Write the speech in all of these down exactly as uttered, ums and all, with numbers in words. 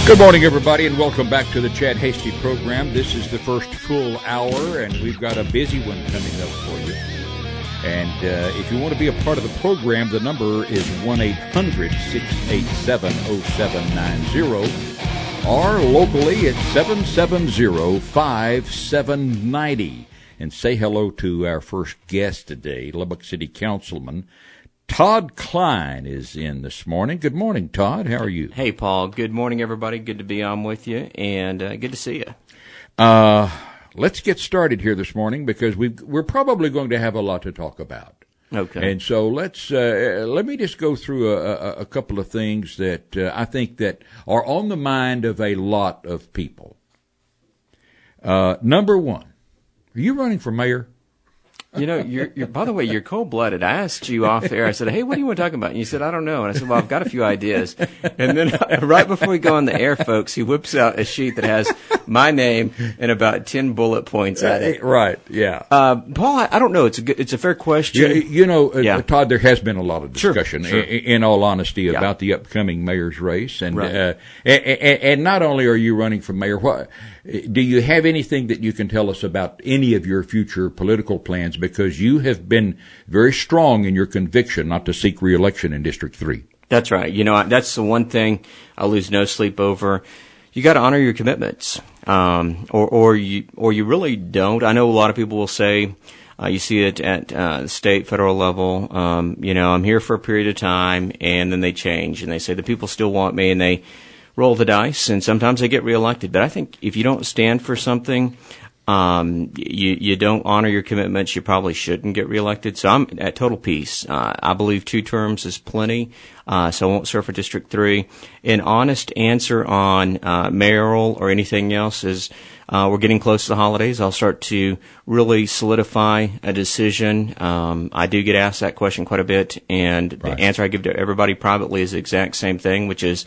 Good morning, everybody, and welcome back to the Chad Hasty program. This is the first full hour, and we've got a busy one coming up for you. And uh, if you want to be a part of the program, the number is one eight hundred six eight seven oh seven nine oh, or locally at seven seven zero five seven nine oh. And say hello to our first guest today, Lubbock City Councilman Todd Klein is in this morning. Good morning, Todd. How are you? Hey, Paul. Good morning, everybody. Good to be on with you, and uh, good to see you. Uh, let's get started here this morning because we've, we're probably going to have a lot to talk about. Okay. And so let's uh, let me just go through a, a, a couple of things that uh, I think that are on the mind of a lot of people. Uh, number one, are you running for mayor? You know, you're, you're, by the way, you're cold-blooded. I asked you off air. I said, hey, what do you want to talk about? And you said, I don't know. And I said, well, I've got a few ideas. And then right before we go on the air, folks, he whips out a sheet that has my name and about ten bullet points at it. Right, yeah. Uh, Paul, I, I don't know. It's a good, it's a fair question. You, you know, uh, yeah. Todd, there has been a lot of discussion, sure, sure. In, in all honesty, yeah. about the upcoming mayor's race. And, right. uh, and, and, and not only are you running for mayor, what, do you have anything that you can tell us about any of your future political plans? Because you have been very strong in your conviction not to seek re-election in District three. That's right. You know, that's the one thing I lose no sleep over. You got to honor your commitments, um, or or you or you really don't. I know a lot of people will say, uh, you see it at uh, the state, federal level. Um, you know, I'm here for a period of time, and then they change, and they say the people still want me, and they roll the dice, and sometimes they get reelected. But I think if you don't stand for something, um, you you don't honor your commitments, you probably shouldn't get reelected. So I'm at total peace. Uh, I believe two terms is plenty, uh, so I won't serve for District three. An honest answer on uh, mayoral or anything else is uh, we're getting close to the holidays. I'll start to really solidify a decision. Um, I do get asked that question quite a bit, and right. the answer I give to everybody privately is the exact same thing, which is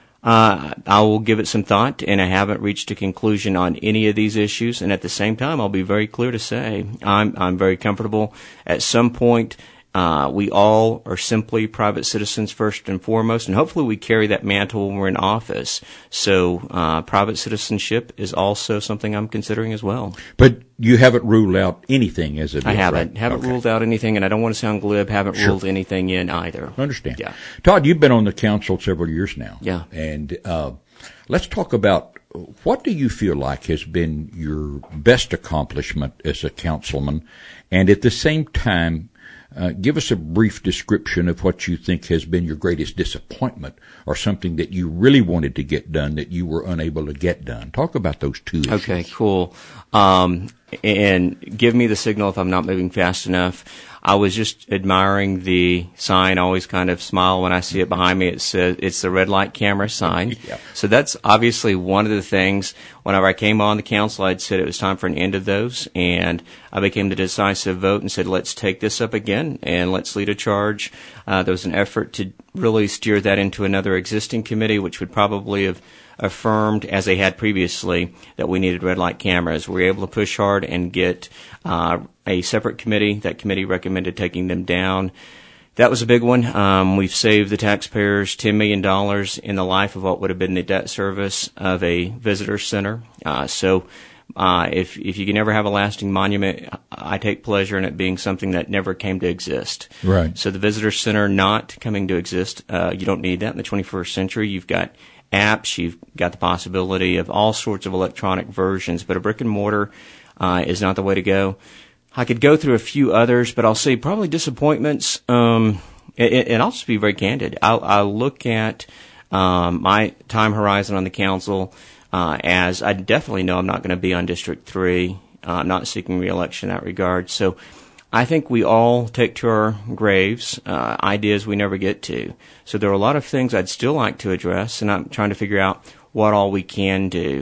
Uh, I will give it some thought, and I haven't reached a conclusion on any of these issues. And at the same time, I'll be very clear to say I'm I'm very comfortable. At some point, uh, we all are simply private citizens first and foremost, and hopefully we carry that mantle when we're in office. So uh, private citizenship is also something I'm considering as well. But you haven't ruled out anything as of yet, I haven't. Right? Haven't okay. ruled out anything, and I don't want to sound glib. Haven't sure. ruled anything in either. I understand. Yeah. Todd, you've been on the council several years now. Yeah. And uh, let's talk about what do you feel like has been your best accomplishment as a councilman, and at the same time, Uh, give us a brief description of what you think has been your greatest disappointment or something that you really wanted to get done that you were unable to get done. Talk about those two issues. Okay, cool. Um, and give me the signal if I'm not moving fast enough. I was just admiring the sign. I always kind of smile when I see it behind me. It says it's the red light camera sign. Yeah. So that's obviously one of the things. Whenever I came on the council, I'd said it was time for an end of those, and I became the decisive vote and said, let's take this up again and let's lead a charge. Uh, there was an effort to really steer that into another existing committee, which would probably have affirmed, as they had previously, that we needed red light cameras. We were able to push hard and get uh, a separate committee. That committee recommended taking them down. That was a big one. Um, we've saved the taxpayers ten million dollars in the life of what would have been the debt service of a visitor center. Uh, so uh, if if you can never have a lasting monument, I take pleasure in it being something that never came to exist. Right. So the visitor center not coming to exist, uh, you don't need that in the twenty-first century. You've got apps, you've got the possibility of all sorts of electronic versions, but a brick and mortar uh, is not the way to go. I could go through a few others, but I'll say probably disappointments, um, and, and I'll just be very candid. I'll, I'll look at um, my time horizon on the council uh, as I definitely know I'm not going to be on District three. Uh, I'm not seeking re-election in that regard. So I think we all take to our graves uh, ideas we never get to. So there are a lot of things I'd still like to address, and I'm trying to figure out what all we can do.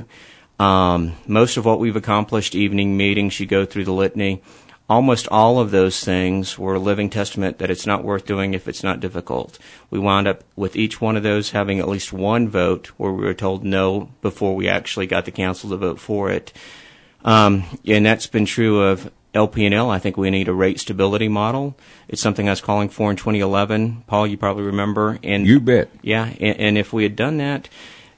Um, most of what we've accomplished, evening meetings, you go through the litany. Almost all of those things were a living testament that it's not worth doing if it's not difficult. We wound up with each one of those having at least one vote where we were told no before we actually got the council to vote for it. Um, and that's been true of L P and L. I think we need a rate stability model. It's something I was calling for in twenty eleven. Paul, you probably remember. And you bet. Yeah, and, and if we had done that,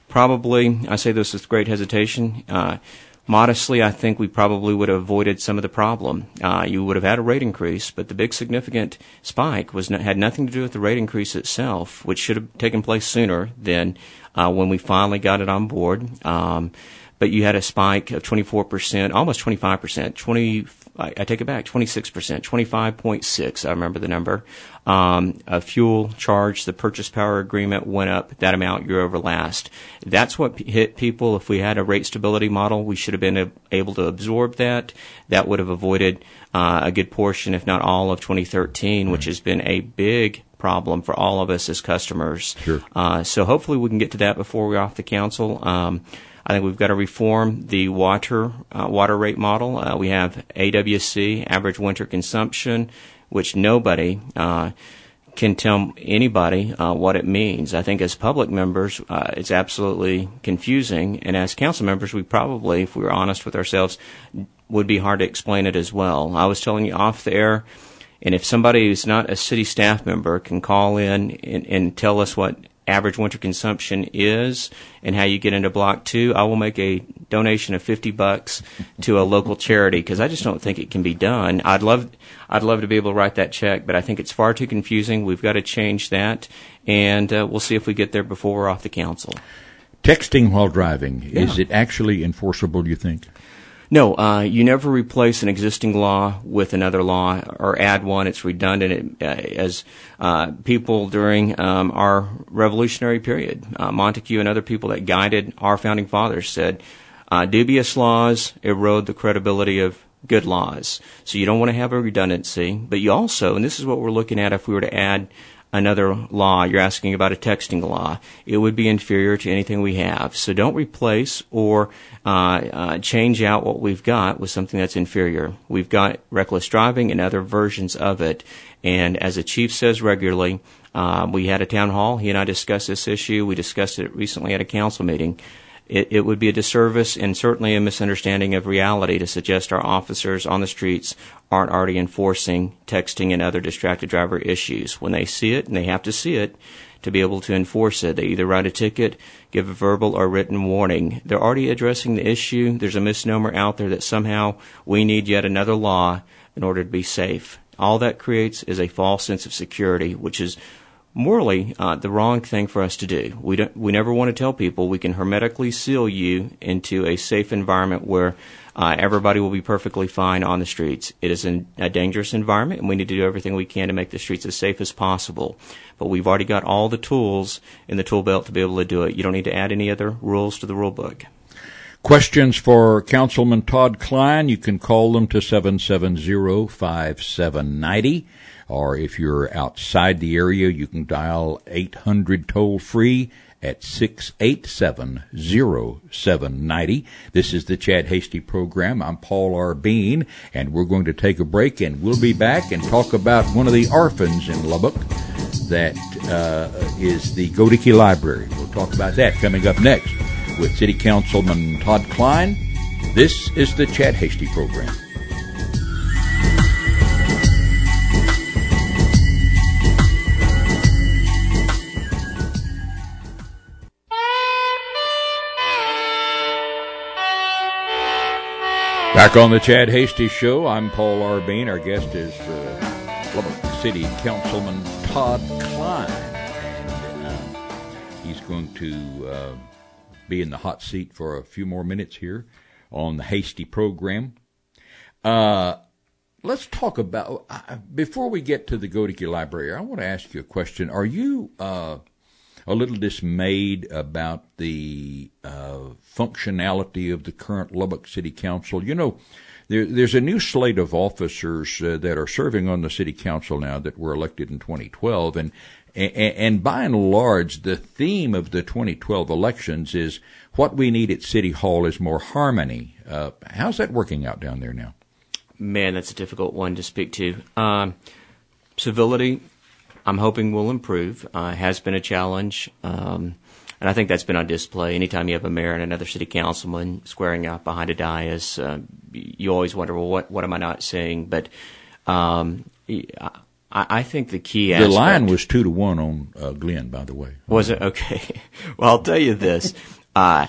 probably, I say this with great hesitation, uh, modestly, I think we probably would have avoided some of the problem. Uh, you would have had a rate increase, but the big significant spike was no, had nothing to do with the rate increase itself, which should have taken place sooner than uh, when we finally got it on board. Um, but you had a spike of twenty-four percent, almost twenty-five percent, twenty. I, I take it back, twenty-six percent, twenty-five point six. I remember the number. Um, a fuel charge, the purchase power agreement went up that amount year over last. That's what p- hit people. If we had a rate stability model, we should have been a- able to absorb that. That would have avoided uh, a good portion, if not all, of twenty thirteen, which has been a big problem for all of us as customers. Sure. Uh, so hopefully we can get to that before we're off the council. Um, I think we've got to reform the water uh, water rate model. Uh, we have A W C, average winter consumption, which nobody uh, can tell anybody uh, what it means. I think as public members, uh, it's absolutely confusing, and as council members, we probably, if we were honest with ourselves, would be hard to explain it as well. I was telling you off the air, and if somebody who's not a city staff member can call in and, and tell us what average winter consumption is and how you get into block two, I will make a donation of fifty bucks to a local charity, because I just don't think it can be done. I'd love I'd love to be able to write that check, but I think it's far too confusing. We've got to change that, and uh, we'll see if we get there before we're off the council. Texting while driving, yeah. Is it actually enforceable, you think? No, uh, you never replace an existing law with another law or add one. It's redundant. It, uh, as uh, people during um, our revolutionary period, uh, Montague and other people that guided our founding fathers said, uh, dubious laws erode the credibility of good laws. So you don't want to have a redundancy, but you also, and this is what we're looking at if we were to add another law. You're asking about a texting law. It would be inferior to anything we have. So don't replace or uh, uh, change out what we've got with something that's inferior. We've got reckless driving and other versions of it. And as the chief says regularly, uh, we had a town hall. He and I discussed this issue. We discussed it recently at a council meeting. It, it would be a disservice and certainly a misunderstanding of reality to suggest our officers on the streets aren't already enforcing texting and other distracted driver issues. When they see it, and they have to see it to be able to enforce it, they either write a ticket, give a verbal or written warning. They're already addressing the issue. There's a misnomer out there that somehow we need yet another law in order to be safe. All that creates is a false sense of security, which is morally uh, the wrong thing for us to do. We don't. We never want to tell people we can hermetically seal you into a safe environment where uh, everybody will be perfectly fine on the streets. It is an, a dangerous environment, and we need to do everything we can to make the streets as safe as possible. But we've already got all the tools in the tool belt to be able to do it. You don't need to add any other rules to the rule book. Questions for Councilman Todd Klein, you can call them to seven seven zero, five seven nine zero. Or if you're outside the area, you can dial eight hundred toll-free at six eight seven, zero seven nine zero. This is the Chad Hasty Program. I'm Paul R. Bean, and we're going to take a break, and we'll be back and talk about one of the orphans in Lubbock that uh, is the Godeke Library. We'll talk about that coming up next with City Councilman Todd Klein. This is the Chad Hasty Program. Back on the Chad Hasty Show, I'm Paul R. Bean. Our guest is uh, Lubbock City Councilman Todd Klein. And uh, he's going to uh, be in the hot seat for a few more minutes here on the Hasty Program. Uh, let's talk about, uh, before we get to the Godeke Library, I want to ask you a question. Are you uh, a little dismayed about the uh, functionality of the current Lubbock City Council? You know, there, there's a new slate of officers uh, that are serving on the City Council now that were elected in twenty twelve, and, and and by and large, the theme of the twenty twelve elections is what we need at City Hall is more harmony. Uh, how's that working out down there now? Man, that's a difficult one to speak to. Um, civility, I'm hoping will improve. Uh, has been a challenge, um, and I think that's been on display. Anytime you have a mayor and another city councilman squaring up behind a dais, uh, you always wonder, well, what what am I not saying? But um, I, I think the key aspect... The line was two to one on uh, Glenn, by the way. Was it? Okay. Well, I'll tell you this. Uh,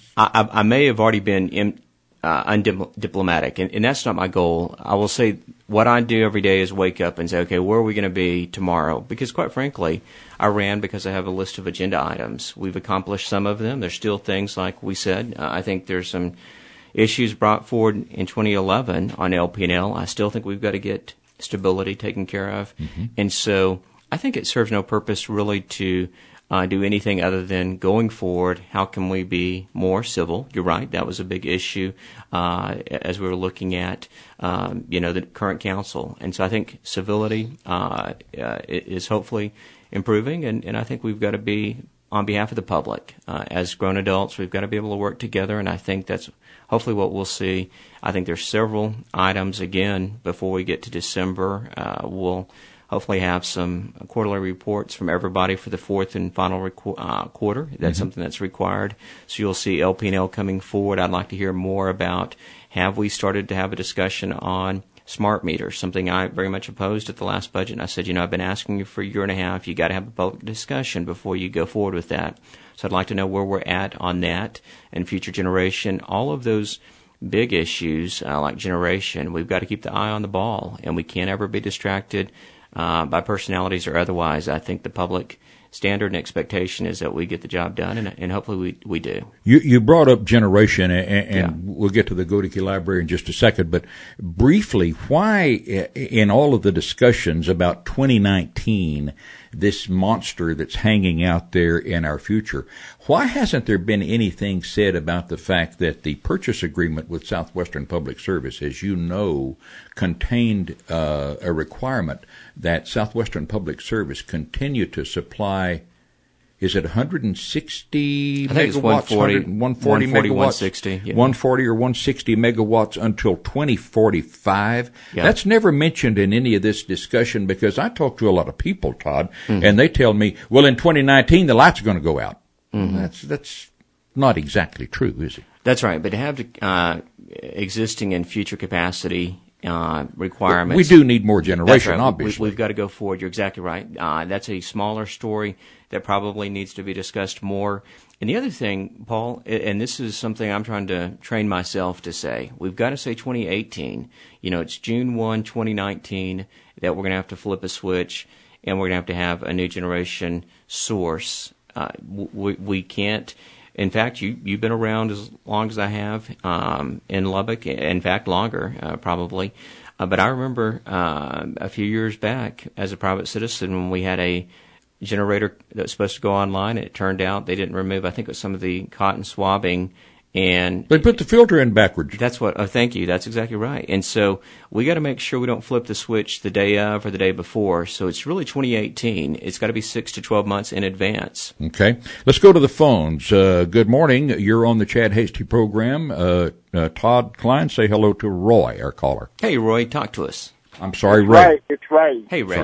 I, I may have already been in, uh, undiplomatic, and, and that's not my goal. I will say what I do every day is wake up and say, okay, where are we going to be tomorrow? Because quite frankly, I ran because I have a list of agenda items. We've accomplished some of them. There's still things, like we said. Uh, I think there's some issues brought forward in twenty eleven on L P and L. I still think we've got to get stability taken care of. Mm-hmm. And so I think it serves no purpose really to uh, do anything other than going forward, how can we be more civil? You're right, that was a big issue uh, as we were looking at, um, you know, the current council. And so I think civility uh, uh, is hopefully improving, and, and I think we've got to be, on behalf of the public, uh, as grown adults, we've got to be able to work together, and I think that's hopefully what we'll see. I think there's several items, again, before we get to December. Uh, we'll hopefully have some quarterly reports from everybody for the fourth and final requ- uh, quarter. That's mm-hmm. something that's required. So you'll see L P and L coming forward. I'd like to hear more about, have we started to have a discussion on smart meters, something I very much opposed at the last budget. And I said, you know, I've been asking you for a year and a half. You got to have a public discussion before you go forward with that. So I'd like to know where we're at on that and future generation. All of those big issues, uh, like generation, we've got to keep the eye on the ball, and we can't ever be distracted uh, by personalities or otherwise. I think the public standard and expectation is that we get the job done, and, and hopefully we we do. You you brought up generation, and, and yeah. we'll get to the Godeke Library in just a second, but briefly, why in all of the discussions about twenty nineteen, this monster that's hanging out there in our future, why hasn't there been anything said about the fact that the purchase agreement with Southwestern Public Service, as you know, contained uh, a requirement that Southwestern Public Service continue to supply, is it one hundred sixty I think megawatts? It's one forty, one forty megawatts? one sixty, yeah. one forty or one sixty megawatts until twenty forty-five. Yeah. That's never mentioned in any of this discussion, because I talk to a lot of people, Todd, mm-hmm. and they tell me, well, in twenty nineteen, the lights are going to go out. Mm-hmm. That's that's not exactly true, is it? That's right, but to have uh, existing and future capacity Uh, requirements. We do need more generation, right. obviously. We, we've got to go forward. You're exactly right. Uh, that's a smaller story that probably needs to be discussed more. And the other thing, Paul, and this is something I'm trying to train myself to say, we've got to say twenty eighteen. You know, it's June first, twenty nineteen, that we're going to have to flip a switch, and we're going to have to have a new generation source. Uh, we, we can't. In fact, you, you've been around as long as I have um, in Lubbock, in fact, longer, uh, probably. Uh, but I remember uh, a few years back as a private citizen when we had a generator that was supposed to go online, and it turned out they didn't remove, I think it was some of the cotton swabbing. And they put the filter in backwards. That's what, oh, thank you. That's exactly right. And so we got to make sure we don't flip the switch the day of or the day before. So it's really twenty eighteen. It's got to be six to twelve months in advance. Okay. Let's go to the phones. Uh, good morning. You're on the Chad Hasty program. Uh, uh, Todd Klein, say hello to Roy, our caller. Hey, Roy, talk to us. I'm sorry, it's Ray. Ray. It's Ray. Hey, Ray.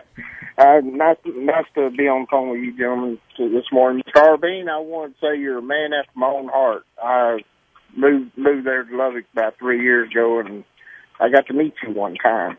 Uh, nice, nice to be on the phone with you gentlemen this morning. Carbine, I want to say you're a man after my own heart. I moved moved there to Lubbock about three years ago, and I got to meet you one time.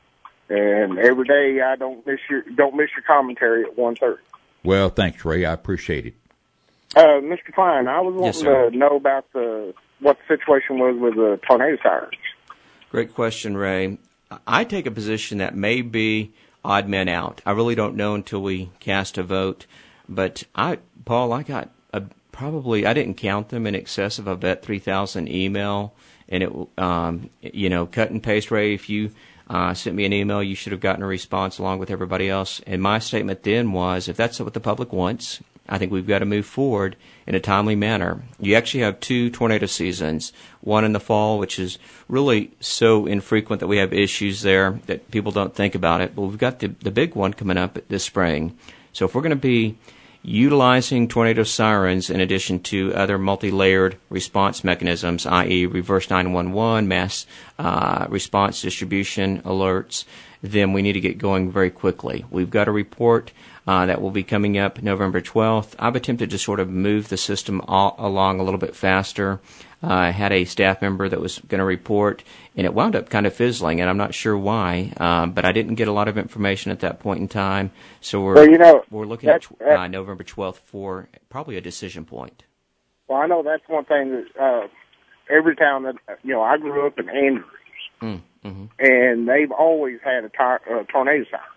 And every day I don't miss your don't miss your commentary at one thirty. Well, thanks, Ray. I appreciate it. Uh, Mister Klein, I was wanting yes, to know about the what the situation was with the tornado sirens. Great question, Ray. I take a position that may be odd men out. I really don't know until we cast a vote. But I, Paul, I got a, probably, I didn't count them, in excess of, I bet, three thousand email. And it, um, you know, cut and paste, Ray, if you uh, sent me an email, you should have gotten a response along with everybody else. And my statement then was, if that's what the public wants, I think we've got to move forward in a timely manner. You actually have two tornado seasons, one in the fall, which is really so infrequent that we have issues there that people don't think about it. But we've got the, the big one coming up this spring. So if we're going to be utilizing tornado sirens in addition to other multi-layered response mechanisms, that is reverse nine one one, mass uh, response distribution alerts, then we need to get going very quickly. We've got a report uh, that will be coming up November twelfth. I've attempted to sort of move the system all along a little bit faster. Uh, I had a staff member that was going to report, and it wound up kind of fizzling, and I'm not sure why, um, but I didn't get a lot of information at that point in time. So we're, well, you know, we're looking at uh, November twelfth for probably a decision point. Well, I know that's one thing that uh, every town that, you know, I grew up in Andrews, Mm, mm-hmm. and they've always had a, tar- a tornado siren.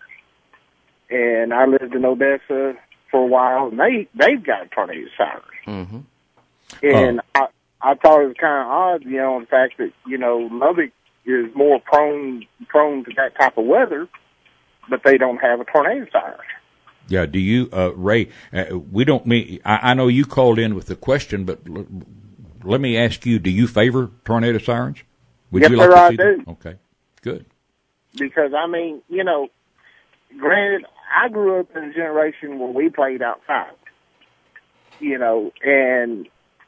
And I lived in Odessa for a while, and they, they've got a tornado siren. Mm-hmm. And Oh. I, I thought it was kind of odd, you know, the fact that, you know, Lubbock is more prone prone to that type of weather, but they don't have a tornado siren. Yeah, do you, uh, Ray, uh, we don't mean, I, I know you called in with the question, but l- let me ask you, do you favor tornado sirens? Would Yes, you like sir, to I see do. them? Okay, good. Because, I mean, you know, granted, I grew up in a generation where we played outside, you know, and,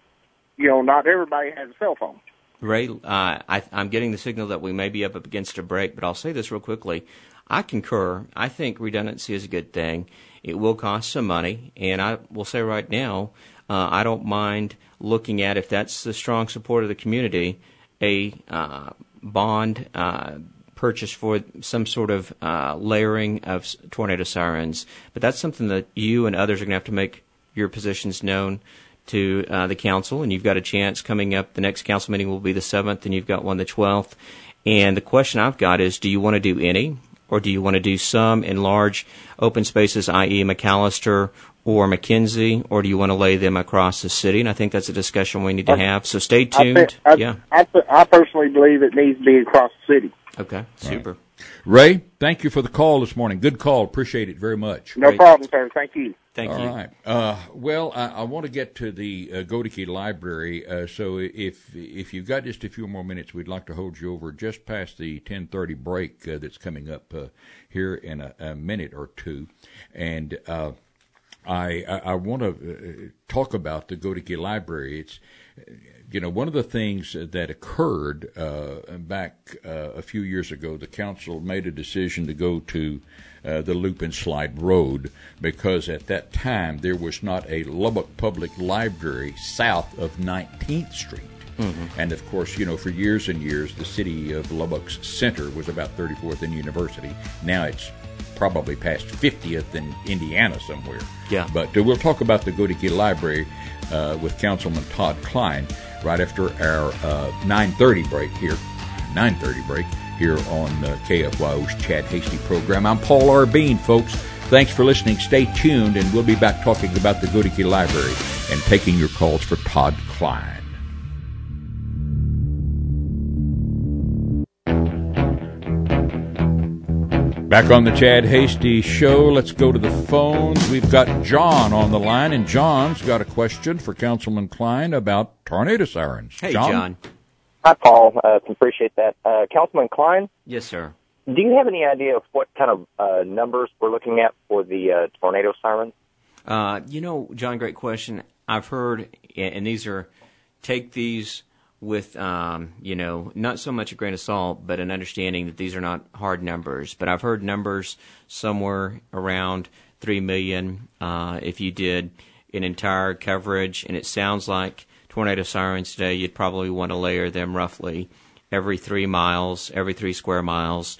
you know, not everybody has a cell phone. Ray, uh, I, I'm getting the signal that we may be up against a break, but I'll say this real quickly. I concur. I think redundancy is a good thing. It will cost some money, and I will say right now, uh, I don't mind looking at, if that's the strong support of the community, a uh, bond uh, purchase for some sort of uh, layering of s- tornado sirens. But that's something that you and others are going to have to make your positions known to uh, the council, and you've got a chance coming up. The next council meeting will be the seventh, and you've got one the twelfth. And the question I've got is, do you want to do any, or do you want to do some in large open spaces, that is. McAllister or McKenzie, or do you want to lay them across the city? And I think that's a discussion we need to have. So stay tuned. I, think, I, yeah. I, I personally believe it needs to be across the city. Okay, super. Right. Ray, thank you for the call this morning. Good call. Appreciate it very much. No Great. problem, sir. Thank you. Thank All you. right. Uh, well, I, I want to get to the uh, Godeke Library, uh, so if if you've got just a few more minutes, we'd like to hold you over just past the ten thirty break uh, that's coming up uh, here in a, a minute or two. And uh, I, I, I want to uh, talk about the Godeke Library. It's You know, one of the things that occurred uh, back uh, a few years ago, the council made a decision to go to uh, the Loop and Slide Road because at that time there was not a Lubbock Public Library south of nineteenth Street. Mm-hmm. And, of course, you know, for years and years, the city of Lubbock's center was about thirty-fourth and University. Now it's probably past fiftieth in Indiana somewhere. Yeah. But uh, we'll talk about the Godeke Library uh, with Councilman Todd Klein right after our uh, nine thirty break here, nine thirty break here on uh, K F Y O's Chad Hasty program. I'm Paul R. Bean, folks. Thanks for listening. Stay tuned, and we'll be back talking about the Godeke Library and taking your calls for Todd Klein. Back on the Chad Hasty Show, let's go to the phones. We've got John on the line, and John's got a question for Councilman Klein about tornado sirens. Hey, John? John. Hi, Paul. Uh, appreciate that. Uh, Councilman Klein, Yes, sir. do you have any idea of what kind of uh, numbers we're looking at for the uh, tornado sirens? Uh, you know, John, great question. I've heard, and these are, take these with, um, you know, not so much a grain of salt, but an understanding that these are not hard numbers. But I've heard numbers somewhere around three million uh, if you did an entire coverage, and it sounds like tornado sirens today, you'd probably want to layer them roughly every three miles, every three square miles,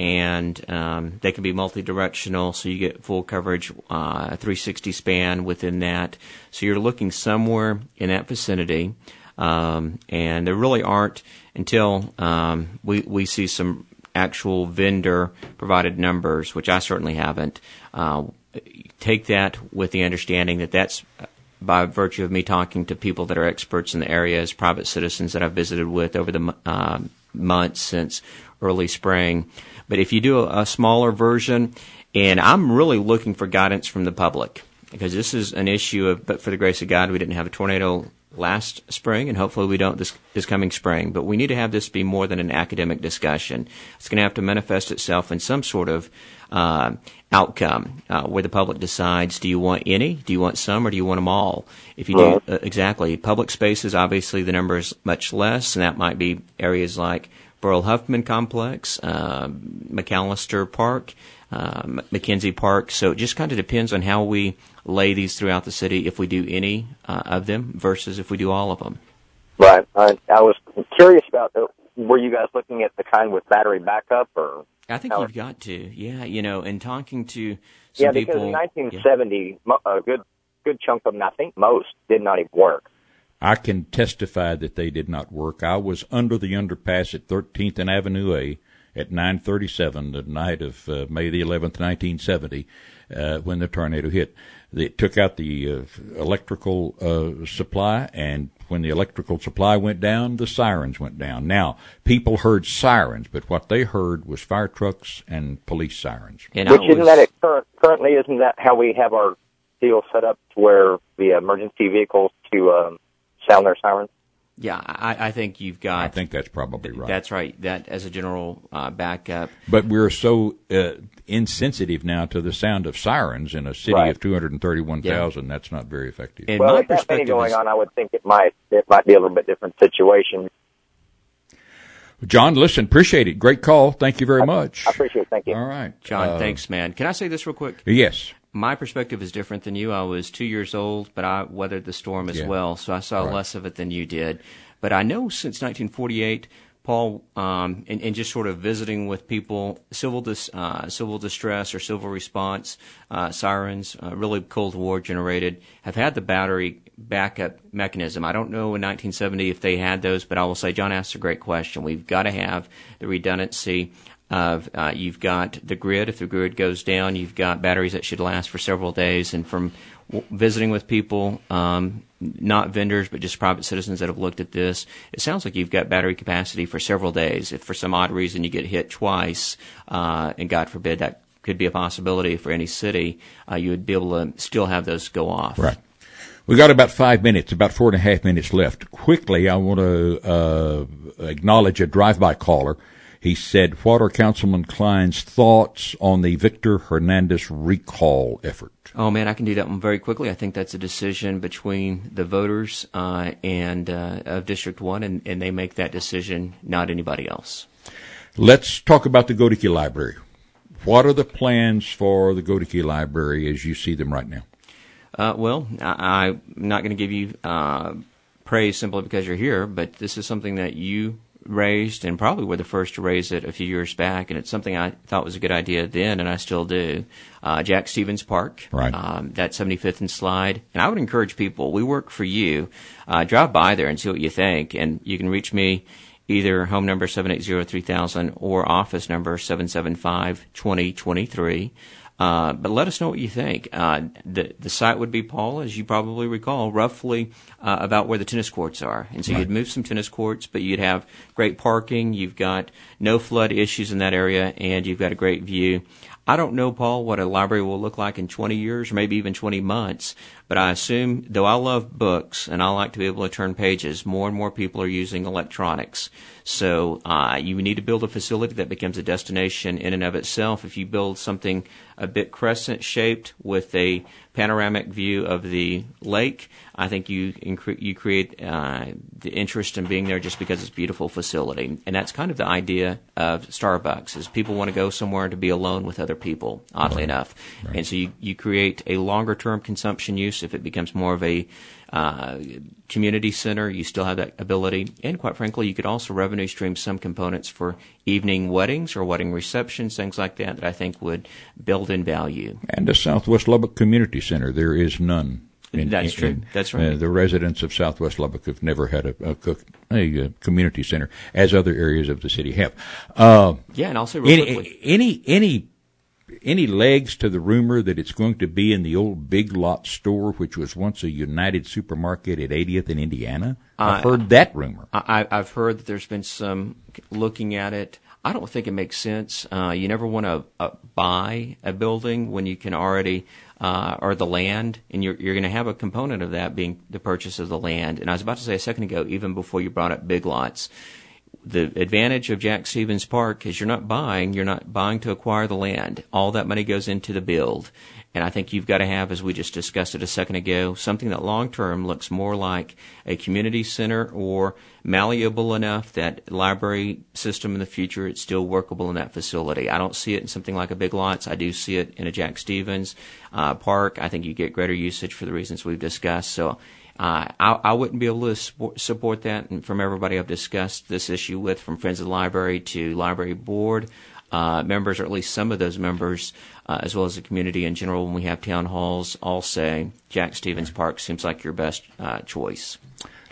and um, they can be multi-directional, so you get full coverage, uh, a three sixty span within that. So you're looking somewhere in that vicinity, um, and there really aren't until um, we we see some actual vendor-provided numbers, which I certainly haven't. Uh, take that with the understanding that that's by virtue of me talking to people that are experts in the area, as private citizens that I've visited with over the uh, months since early spring. But if you do a, a smaller version, and I'm really looking for guidance from the public, because this is an issue of, but for the grace of God, we didn't have a tornado last spring, and hopefully we don't this, this coming spring. But we need to have this be more than an academic discussion. It's going to have to manifest itself in some sort of uh, outcome uh, where the public decides, do you want any, do you want some, or do you want them all? If you do, uh, exactly. Public spaces, obviously the number is much less, and that might be areas like Burl Huffman Complex, uh, McAllister Park, uh, McKenzie Park. So it just kind of depends on how we lay these throughout the city, if we do any uh, of them versus if we do all of them. Right. I, I was curious about, uh, were you guys looking at the kind with battery backup, or? I think how you've got to, yeah. You know, and talking to some yeah, people. because in nineteen seventy, yeah. a good good chunk of them, I think most, did not even work. I can testify that they did not work. I was under the underpass at thirteenth and Avenue A at nine thirty-seven the night of uh, May the eleventh, nineteen seventy, uh, when the tornado hit. It took out the uh, electrical uh, supply, and when the electrical supply went down, the sirens went down. Now, people heard sirens, but what they heard was fire trucks and police sirens. And Which isn't was... that it current, currently, isn't that how we have our deal set up to where the emergency vehicles to um, sound their sirens? Yeah, I, I think you've got... I think that's probably right. That's right, that as a general uh, backup. But we're so uh, insensitive now to the sound of sirens in a city right. of two hundred thirty-one thousand. Yeah. That's not very effective. In well, my with that many going is... on, I would think it might it might be a little bit different situation. John, listen, appreciate it. Great call. Thank you very I, much. I appreciate it. Thank you. All right. John, uh, thanks, man. Can I say this real quick? Yes. My perspective is different than you. I was two years old, but I weathered the storm as yeah. well, so I saw right. less of it than you did. But I know since nineteen forty-eight, Paul, um, and, and just sort of visiting with people, civil dis, uh, civil distress or civil response uh, sirens, uh, really Cold War generated, have had the battery backup mechanism. I don't know in nineteen seventy if they had those, but I will say John asked a great question. We've got to have the redundancy of uh, you've got the grid. If the grid goes down, you've got batteries that should last for several days. And from w- visiting with people, um, not vendors, but just private citizens that have looked at this, it sounds like you've got battery capacity for several days. If for some odd reason you get hit twice, uh, and God forbid that could be a possibility for any city, uh, you would be able to still have those go off. Right. We got about five minutes, about four and a half minutes left. Quickly, I want to uh, acknowledge a drive-by caller. He said, what are Councilman Klein's thoughts on the Victor Hernandez recall effort? Oh, man, I can do that one very quickly. I think that's a decision between the voters uh, and uh, of District one, and, and they make that decision, not anybody else. Let's talk about the Godeke Library. What are the plans for the Godeke Library as you see them right now? Uh, well, I, I'm not going to give you uh, praise simply because you're here, but this is something that you raised and probably were the first to raise it a few years back, and it's something I thought was a good idea then, and I still do. Uh, Jack Stevens Park, right. um, that seventy-fifth and Slide, and I would encourage people, we work for you, uh, drive by there and see what you think, and you can reach me either home number seven eight zero three thousand or office number seven seven five two zero two three. Uh, but let us know what you think. Uh, the the site would be, Paul, as you probably recall, roughly uh, about where the tennis courts are. And so right. you'd move some tennis courts, but you'd have great parking. You've got no flood issues in that area, and you've got a great view. I don't know, Paul, what a library will look like in twenty years or maybe even twenty months, but I assume, though I love books and I like to be able to turn pages, more and more people are using electronics. So uh, you need to build a facility that becomes a destination in and of itself. If you build something a bit crescent-shaped with a panoramic view of the lake, I think you incre- you create uh, the interest in being there just because it's a beautiful facility. And that's kind of the idea of Starbucks, is people want to go somewhere to be alone with other people, oddly right. enough. Right. And so you, you create a longer-term consumption use. If it becomes more of a uh, community center, you still have that ability. And quite frankly, you could also revenue stream some components for evening weddings or wedding receptions, things like that, that I think would build in value. And the Southwest Lubbock Community Center, there is none. In, That's in, true. In, That's right. Uh, the residents of Southwest Lubbock have never had a, a, a, a community center, as other areas of the city have. Uh, yeah, and also real any, quickly. Any, any, any legs to the rumor that it's going to be in the old Big Lot store, which was once a United Supermarket at eightieth in Indiana? I've uh, heard that rumor. I, I've heard that there's been some looking at it. I don't think it makes sense. Uh, you never want to uh, buy a building when you can already, uh, or the land, and you're, you're going to have a component of that being the purchase of the land. And I was about to say a second ago, even before you brought up Big Lots, the advantage of Jack Stevens Park is you're not buying, you're not buying to acquire the land. All that money goes into the build. And I think you've got to have, as we just discussed it a second ago, something that long-term looks more like a community center or malleable enough that library system in the future, it's still workable in that facility. I don't see it in something like a Big Lots. I do see it in a Jack Stevens uh, Park. I think you get greater usage for the reasons we've discussed. So uh, I, I wouldn't be able to support, support that. And from everybody I've discussed this issue with, from Friends of the Library to Library Board, Uh, members, or at least some of those members, uh, as well as the community in general, when we have town halls, all say Jack Stevens Park seems like your best uh, choice.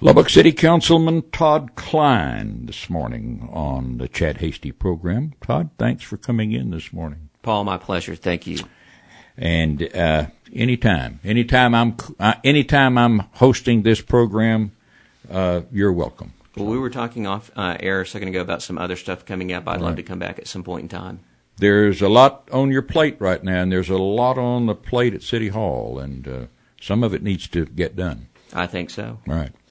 Lubbock City Councilman Todd Klein this morning on the Chad Hasty program. Todd, thanks for coming in this morning. Paul, my pleasure. Thank you. And uh, anytime, anytime I'm, uh, anytime I'm hosting this program, uh, you're welcome. Well, we were talking off uh, air a second ago about some other stuff coming up. I'd All love right. to come back at some point in time. There's a lot on your plate right now, and there's a lot on the plate at City Hall, and uh, some of it needs to get done. I think so. All right.